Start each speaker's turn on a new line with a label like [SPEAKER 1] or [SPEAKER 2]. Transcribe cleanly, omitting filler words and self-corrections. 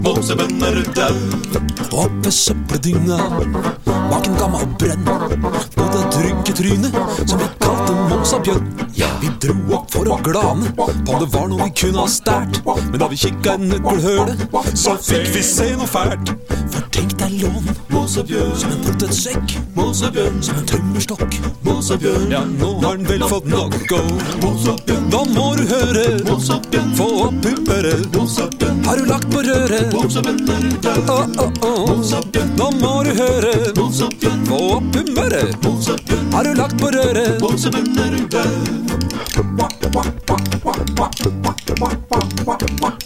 [SPEAKER 1] Mosebjørn er død.
[SPEAKER 2] Oppe søppeldynga, bak en gammel brønn, bodde tryggetryne som vi kalte Mosebjørn. Vi dro opp for å glane på om det var noe vi kunne ha stært, men da vi kikket i nøkkelhølet, så fikk vi se noe fælt. For tenk deg lån,
[SPEAKER 1] Mosebjørn,
[SPEAKER 2] som en potetsekk,
[SPEAKER 1] Mosebjørn,
[SPEAKER 2] som en tømmerstokk.
[SPEAKER 1] Mosebjørn,
[SPEAKER 2] Ja, nå har den vel fått nok, og
[SPEAKER 1] Mosebjørn,
[SPEAKER 2] da må du høre,
[SPEAKER 1] Mosebjørn,
[SPEAKER 2] få opp humøret.
[SPEAKER 1] Mosebjørn,
[SPEAKER 2] Har du lagt på røret?
[SPEAKER 1] Mosebjørn er død. Mosebjørn,
[SPEAKER 2] Nå må du høre,
[SPEAKER 1] Mosebjørn,
[SPEAKER 2] få opp humøret.
[SPEAKER 1] Mosebjørn,
[SPEAKER 2] Har du lagt på røret?
[SPEAKER 1] Mosebjørn er død.